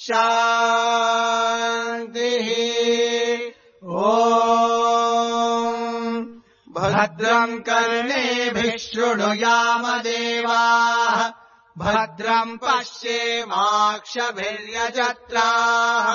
शान्तिः ॐ भद्रम् कर्णेभिः शृणुयाम देवाः भद्रम् पश्येमाक्षभिर्यजत्राः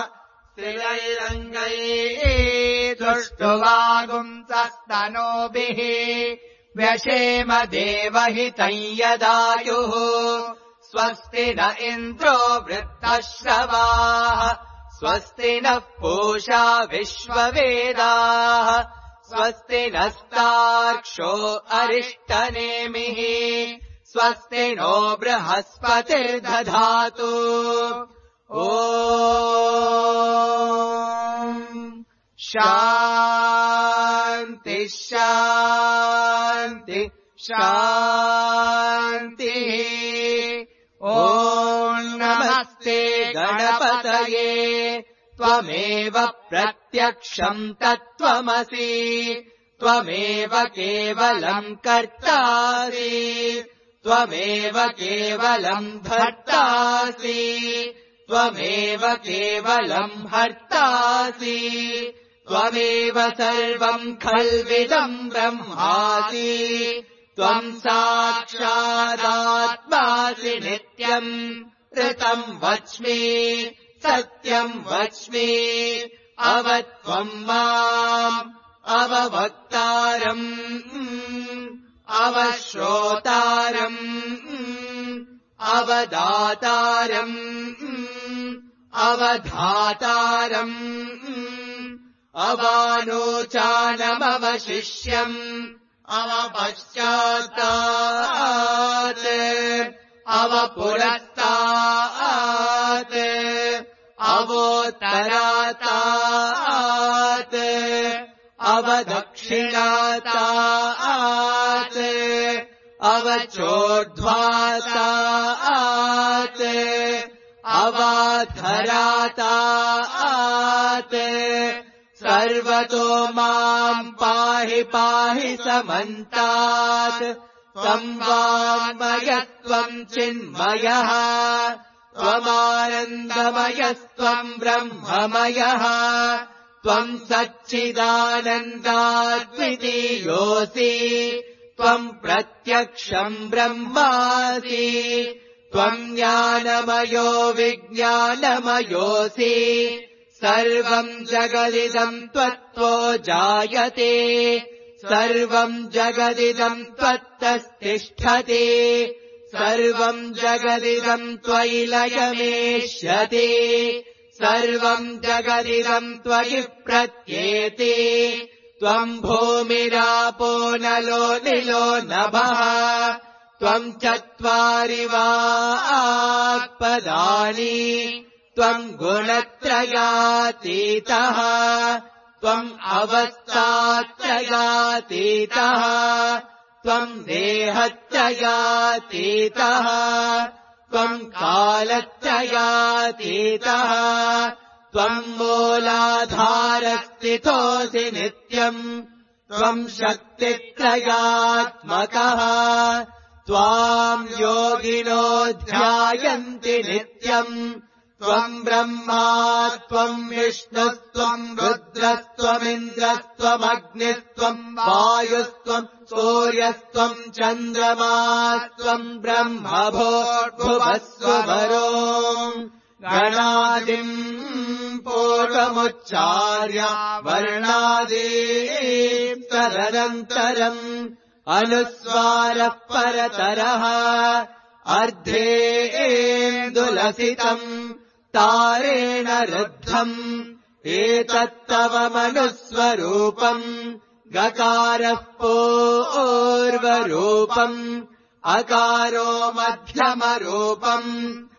श्रियैरङ्गैः तुष्टुवागुंसस्तनोभिः व्यशेम देवहितं यदायुः स्वस्ति न इन्द्रो वृत्तश्रवाः स्वस्ति नः पूषा विश्ववेदाः स्वस्ति नस्तार्क्ष्यो अरिष्टनेमिः स्वस्ति नो बृहस्पतिर्दधातु ॐ शान्ति शान्ति शान्तिः ॐ नमस्ते गणपतये त्वमेव प्रत्यक्षम् तत्त्वमसि त्वमेव केवलम् कर्तासि त्वमेव केवलम् भर्तासि त्वमेव केवलम् हर्तासि त्वमेव सर्वम् खल्विदम् ब्रह्मासि त्वम् साक्षादात्मासि नित्यम् ऋतम् वच्मि सत्यम् वच्मि अवत्वम् माम् अववक्तारम् अवश्रोतारम् अवदातारम् अवधातारम् अवानोचानमवशिष्यम् अवपश्चात्तात् अवपुरस्तात् अवोत्तरातात् अवदक्षिणातात् अवचोर्ध्वातात् अवाधरातात् सर्वतो माम् पाहि पाहि समन्तात् संवाङ्मयत्वम् चिन्मयः त्वमानन्दमयस्त्वम् ब्रह्ममयः त्वम् सच्चिदानन्दाद्वितीयोऽसि त्वम् प्रत्यक्षम् ब्रह्मासि त्वम् ज्ञानमयो विज्ञानमयोऽसि सर्वम् जगदिदम् त्वत्तो जायते सर्वम् जगदिदम् त्वत्तस्तिष्ठति सर्वम् जगदिदम् त्वयि लयमेष्यति सर्वम् जगदिदम् त्वयि प्रत्येति त्वम् भूमिरापो नलो निलो नभः त्वम् चत्वारि वाक्पदानि त्वम् गुणत्रयातीतः त्वम् अवस्थात्रयातीतः त्वम् देहत्रयातीतः त्वम् कालत्रयातीतः त्वम् मूलाधारस्थितोऽसि नित्यम् त्वम् शक्तित्रयात्मकः त्वाम् योगिनो ध्यायन्ति नित्यम् त्वम् ब्रह्मा त्वम् विष्णुस्त्वम् रुद्रस्त्वमिन्द्रस्त्वमग्निस्त्वम् वायुस्त्वम् सूर्यस्त्वम् चन्द्रमास्त्वम् ब्रह्म भूर्भुवस्वरो गणादिम् पूर्वमुच्चार्य वर्णादीम् तदनन्तरम् अनुस्वारः परतरः अर्धेन्दुलसितम् तारेण रुद्धम् एतत्तव मनुस्वरूपम् गकारः पूर्वरूपम् अकारो मध्यमरूपम्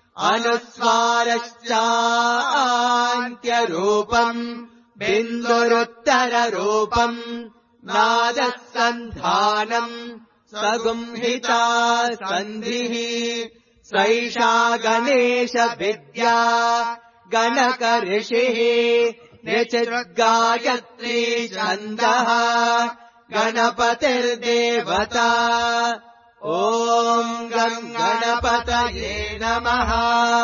अनुस्वारश्चान्त्यरूपम् बिन्दुरुत्तररूपम् नादः सन्धानम् सगुंहिता सन्धिः सैषा गणेश विद्या गणकऋषिः निचिद्गायत्री छन्दः गणपतिर्देवता ॐ गणपतये नमः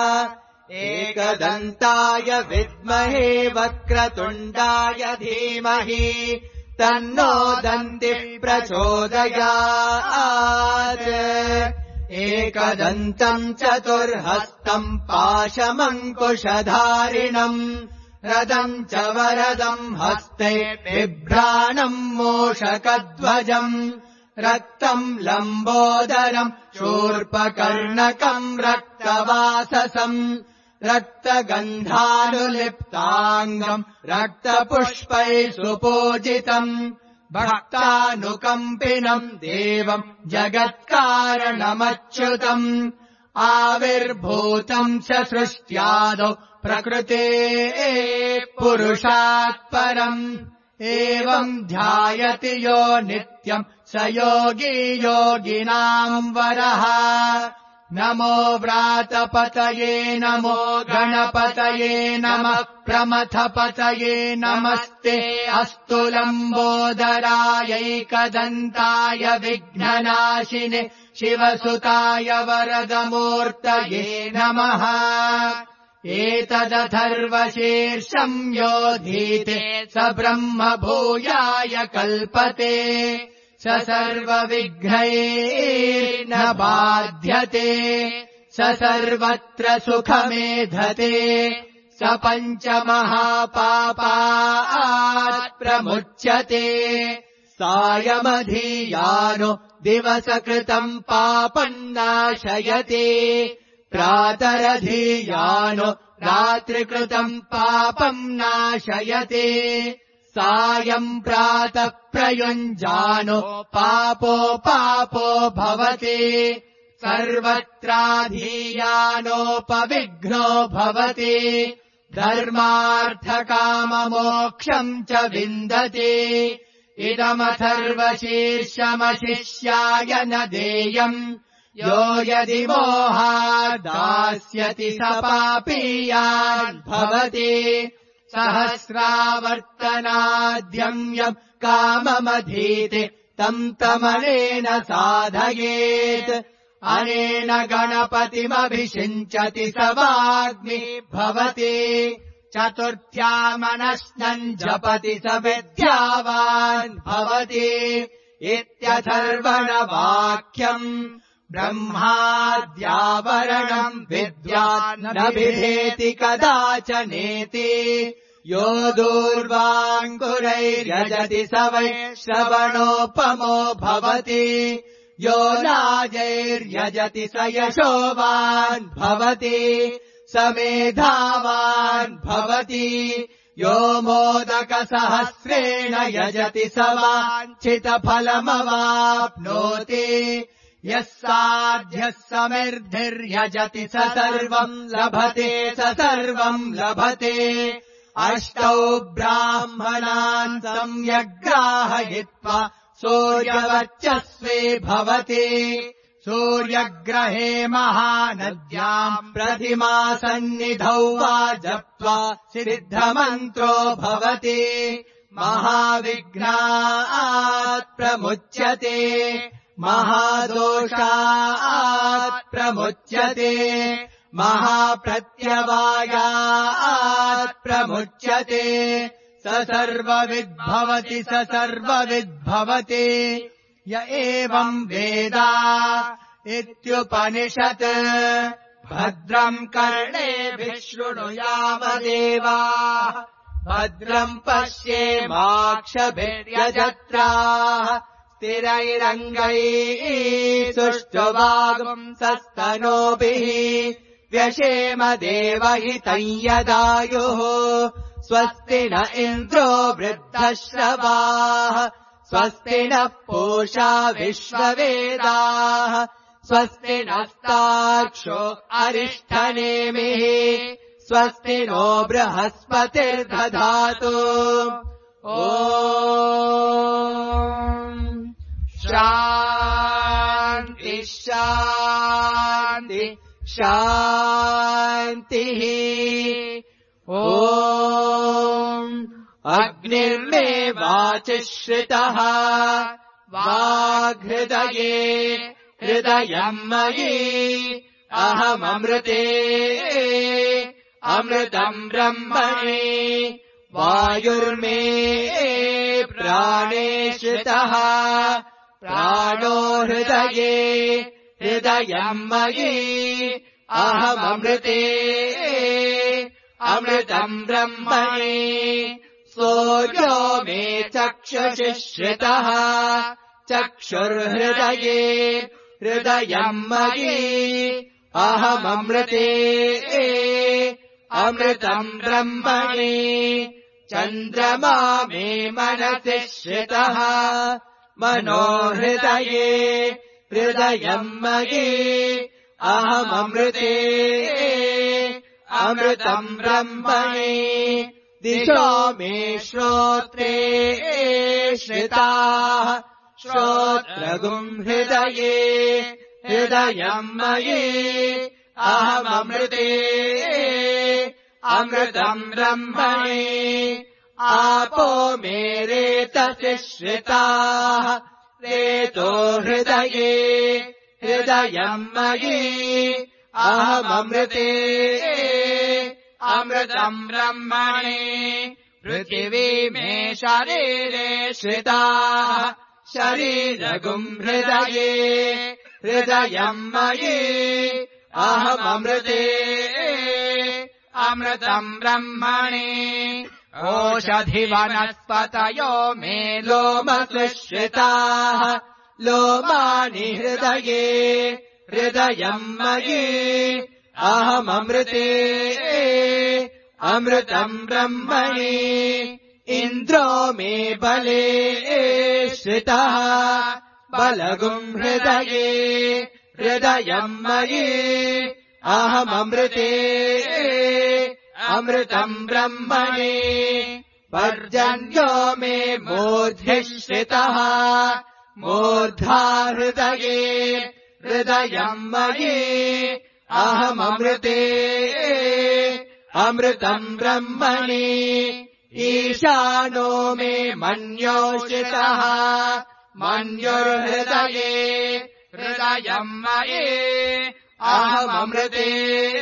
एकदन्ताय विद्महे वक्रतुण्डाय धीमहि तन्नो दन्तिः प्रचोदयात् एकदन्तम् चतुर्हस्तम् पाशमङ्कुशधारिणम् रदम् च वरदम् हस्ते बिभ्राणम् मूषकध्वजम् रक्तम् लम्बोदरम् शूर्पकर्णकम् रक्तवाससम् रक्तगन्धानुलिप्ताङ्गम् रक्तपुष्पैः सुपूजितम् भक्तानुकम्पिनम् देवम् जगत्कारणमच्युतम् आविर्भूतम् च सृष्ट्यादौ प्रकृतेः पुरुषात् परम् एवम् ध्यायति यो नित्यम् स योगी योगिनाम् वरः नमो व्रातपतये नमो गणपतये नमः प्रमथपतये नमस्ते अस्तु लम्बोदरायैकदन्ताय विघ्ननाशिने शिवसुताय वरदमूर्तये नमः एतदथर्वशीर्षम् योधीते स ब्रह्म भूयाय कल्पते स सर्वविघ्नैर्न बाध्यते स सर्वत्र सुखमेधते स पञ्चमहापापात् प्रमुच्यते सायमधीयानो दिवसकृतम् पापम् नाशयते प्रातरधीयानो रात्रिकृतम् पापम् नाशयते सायम् प्रातः प्रयुञ्जानो पापो भवति सर्वत्राधीयानोपविघ्नो भवति धर्मार्थकाममोक्षम् च विन्दते इदमथर्वशीर्षमशिष्याय न देयम् यो यदि मोहात् दास्यति स पापीयान् भवति सहस्रावर्तनाद्यम् यम् काममधीते तम् तमनेन साधयेत् अनेन गणपतिमभिषिञ्चति स वाग्मी भवति चतुर्थ्या मनस्नम् जपति स विद्यावान् भवति इत्यथर्वणवाक्यम् ब्रह्माद्यावरणम् विद्यात् न बिभेति कदाचनेति यो दूर्वाङ्कुरैर्यजति स वै श्रवणोपमो भवति यो लाजैर्यजति स यशोवान् भवति स मेधावान् भवति यो मोदकसहस्रेण यजति स वाञ्छितफलमवाप्नोति यः साध्यः समिर्धिर्यजति स सर्वम् लभते स सर्वम् लभते अष्टौ ब्राह्मणान् सम्यग्राहयित्वा सूर्यवर्चस्वे भवति सूर्यग्रहे महानद्याम् प्रतिमासन्निधौ वा जप्त्वा सिद्धमन्त्रो भवति महाविघ्नात् प्रमुच्यते महादोषात् प्रमुच्यते महाप्रत्यवायात् प्रमुच्यते स सर्वविद्भवति स सर्वविद्भवति य एवम् वेद इत्युपनिषत् भद्रम् कर्णेभिः शृणुयाम देवाः भद्रम् पश्येमाक्षभिर्यजत्राः स्थिरैरङ्गैः सुष्ठुवागुंसस्तनूभिः व्यशेम देवहितम् यदायुः स्वस्ति न इन्द्रो वृद्धश्रवाः स्वस्ति नः पूषा विश्ववेदाः स्वस्ति नस्तार्क्ष्यो अरिष्ठनेमिः स्वस्ति नो बृहस्पतिर्दधातु शान्ति शान्ति शान्तिः अग्निर्मे वाचिश्रितः वाग्हृदये हृदयम् मयि अहममृते अमृतम् ब्रह्मणि वायुर्मे प्राणे श्रितः प्राणो हृदये हृदयम् मयि अहममृते अमृतम् ब्रह्मणि सूर्यो मे चक्षुषि श्रितः चक्षुर्हृदये हृदयम् मयि अहममृते अमृतम् ब्रह्मणि चन्द्रमा मे मनसि श्रितः मनो हृदये हृदयम् मयि अहममृते अमृतम् ब्रह्मणि दिशो मे श्रोत्रे श्रिताः श्रोत्रगुम् हृदये हृदयम् मयि अहममृते अमृतम् ब्रह्मणि आपो मे रेतसि श्रिताः रेतो हृदये हृदयम् मयि अहममृते अमृतम् ब्रह्मणि पृथिवी मे शरीरे श्रिताः शरीरगुम् हृदये हृदयम् मयि अहममृते अमृतम् ब्रह्मणि ओषधिवनस्पतयो मे लोमसि श्रिताः लोमानि हृदये हृदयम् मयि अहममृते अमृतम् ब्रह्मणि इन्द्रो मे बले श्रितः बलगुम् हृदये हृदयम् मयि अहममृते अमृतम् ब्रह्मणि पर्जन्यो मे मूर्ध्नि श्रितः मूर्धा हृदये हृदयम् मयि अहममृते अमृतम् ब्रह्मणि ईशानो मे मन्यो श्रितः मन्युर्हृदये हृदयम् मयि अहममृते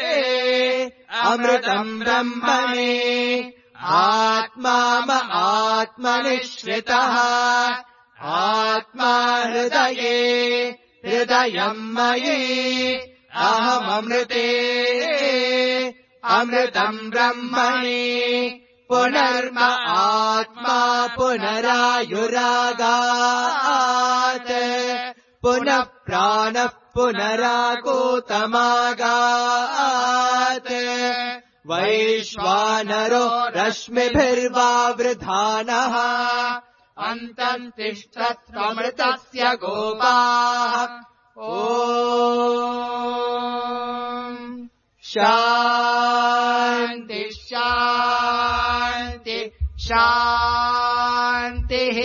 अमृतम् ब्रह्मणि आत्मा आत्मनि श्रितः आत्मा हृदये हृदयम् मयि अहममृते अमृतम् ब्रह्मणि पुनर्म आत्मा पुनरायुरागात् पुनः प्राणः पुनराकूतमागात् वैश्वानरो रश्मिभिर्वावृधानः अन्तम् तिष्ठत्वमृतस्य गोपाः ॐ शान्ति शान्ति शान्तिः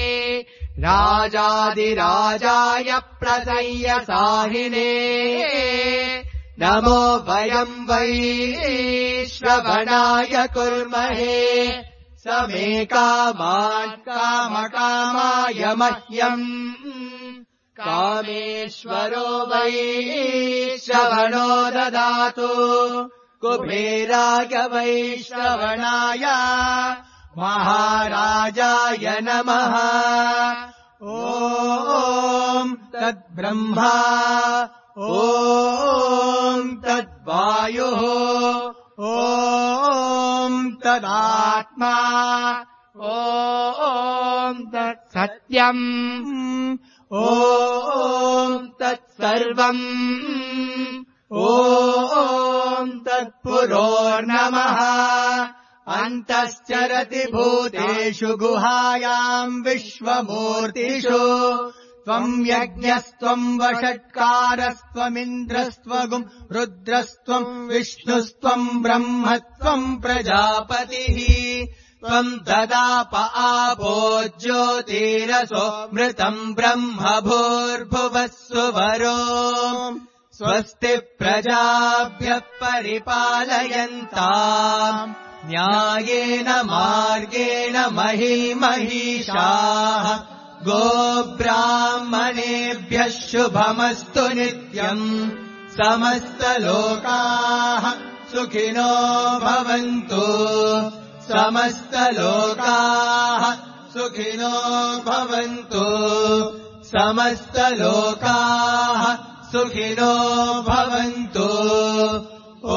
राजाधिराजाय प्रसय्य साहिने नमो वयम् वै श्रवणाय कुर्महे समे कामान् कामकामाय मह्यम् कामेश्वरो वै श्रवणो ददातु कुबेराय वै श्रवणाय महाराजाय नमः ॐ तद्ब्रह्मा ॐ तद्वायुः ॐ तदात्मा ॐ तत्सत्यम् ॐ तत्सर्वम् ॐ तत्पुरोर्नमः अन्तश्चरति भूतेषु गुहायाम् विश्वमूर्तिषु त्वम् यज्ञस्त्वम् वषट्कारस्त्वमिन्द्रस्त्वगुम् रुद्रस्त्वम् विष्णुस्त्वम् ब्रह्मत्वम् प्रजापतिः त्वम् ददाप आपो ज्योतिरसो मृतम् ब्रह्म भूर्भुवः सुवरो स्वस्ति प्रजाभ्यः परिपालयन्ताम् न्यायेन मार्गेण महीमहीषाः गोब्राह्मणेभ्यः शुभमस्तु नित्यम् समस्तलोकाः सुखिनो भवन्तु समस्तलोकाः सुखिनो भवन्तु समस्तलोकाः सुखिनो भवन्तु। ॐ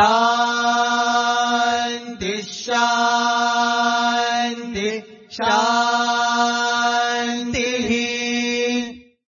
शान्ति शान्ति शान्ति।